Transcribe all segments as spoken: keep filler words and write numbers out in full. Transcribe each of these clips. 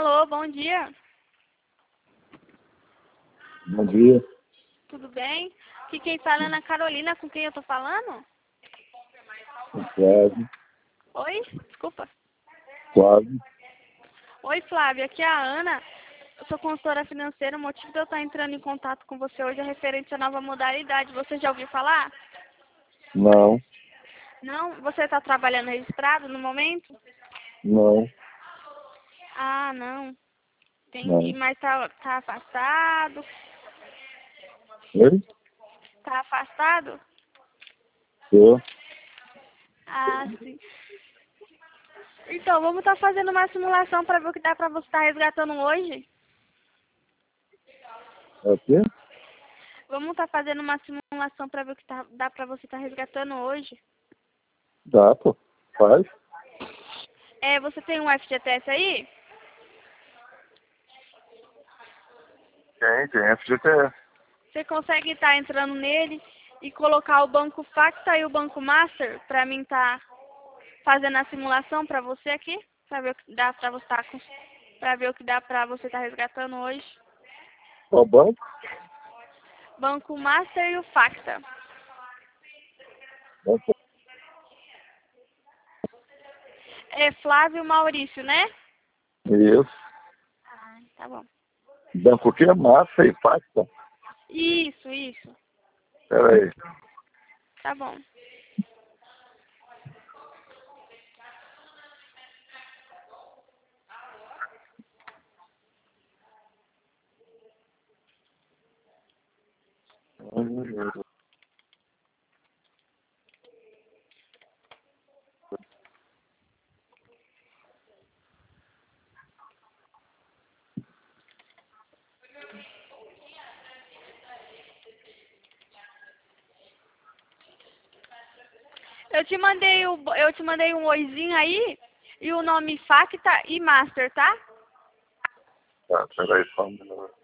Alô, bom dia. Bom dia. Tudo bem? Aqui quem fala é Ana Carolina, com quem eu tô falando? Flávio. Oi? Desculpa. Flávio. Oi, Flávia. Aqui é a Ana. Eu sou consultora financeira. O motivo de eu estar entrando em contato com você hoje é referente à nova modalidade. Você já ouviu falar? Não. Não? Você está trabalhando registrado no momento? Não. Ah, não. Entendi. Não. Mas tá, tá afastado? Oi? Tá afastado? Tô. Ah, sim. Então, vamos estar fazendo uma simulação para ver o que dá para você estar resgatando hoje? É o quê? Vamos estar fazendo uma simulação para ver o que tá, dá para você estar resgatando hoje? Dá, pô. Faz. É, você tem um F G T S aí? Tem, tem F G T S. Você consegue estar entrando nele e colocar o banco Facta e o banco Master para mim estar fazendo a simulação para você aqui? Para ver o que dá para você estar com, para ver o que dá para você estar resgatando hoje? Qual banco? Banco Master e o Facta. Banco. É Flávio Maurício, né? Isso. Ah, tá bom. Banco o quê? Massa e pasta. Isso, isso. Pera aí. Tá bom. Eu te mandei o, eu te mandei um oizinho aí e o nome Facta e Master, tá? Tá, pera aí só um minuto.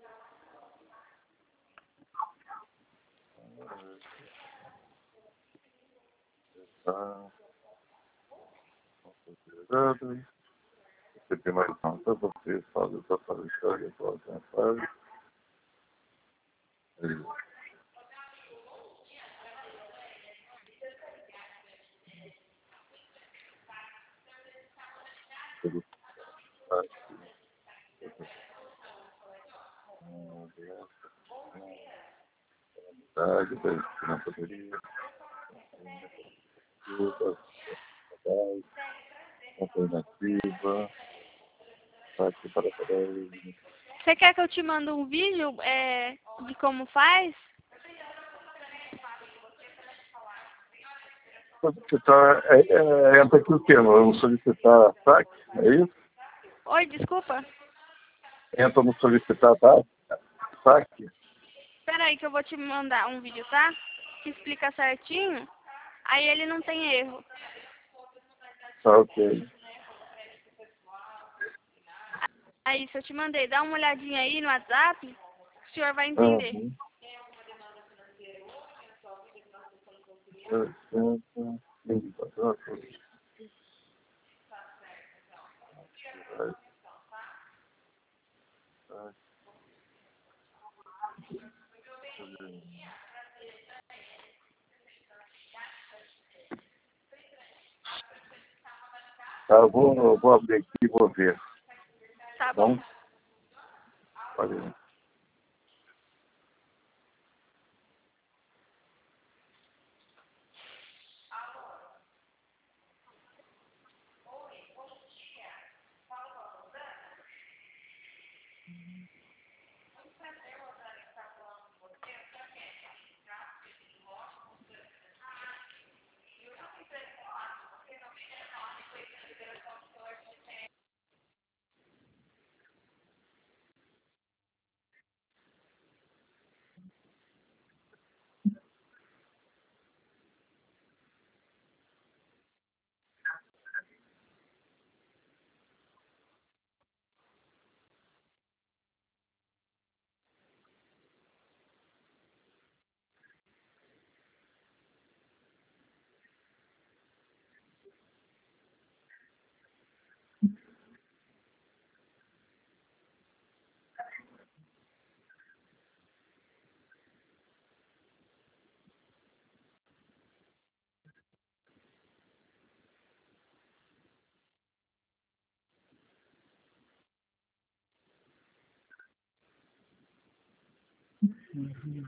Tá. Considerado. Você tem mais conta, você faz essa fase história, faz essa fase. Aí. Tudo fácil. Tarde, na poderia. Alternativa. Parte para trás. Você quer que eu te mande um vídeo é, de como faz? Solicitar, é, é, entra aqui o quê? Vamos solicitar saque, é isso? Oi, desculpa. Entra no solicitar tá? Saque? Espera aí que eu vou te mandar um vídeo, tá? Que explica certinho. Aí ele não tem erro. Tá, ok. Aí, se eu te mandei, dá uma olhadinha aí no WhatsApp, o senhor vai entender. Uhum. Tá, eu vou, eu vou abrir aqui e vou ver. Tá bom. Bom? Valeu. Uhum.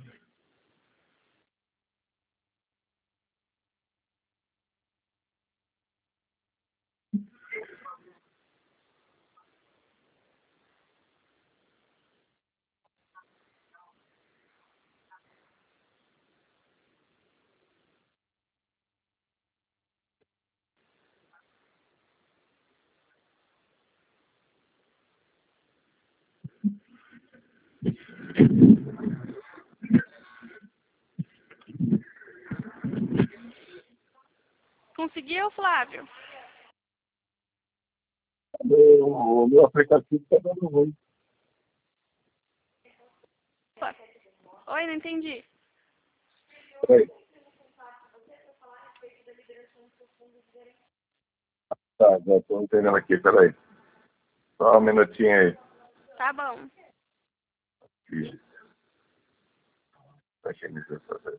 Conseguiu, Flávio? O meu aplicativo está dando ruim. Opa. Oi, não entendi. Peraí. Tá, já estou entendendo aqui, peraí. Só um minutinho aí. Tá bom. Isso. Tá aqui, me fazer.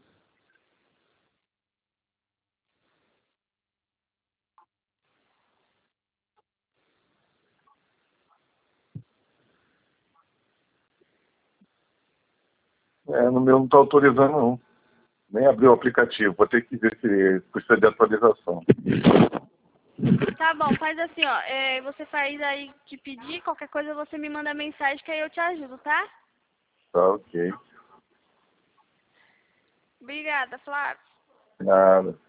É, no meu não está autorizando, não. Nem abriu o aplicativo. Vou ter que ver se precisa de atualização. Tá bom, faz assim, ó. É, você faz aí que pedir, qualquer coisa você me manda mensagem que aí eu te ajudo, tá? Tá ok. Obrigada, Flávio. Nada.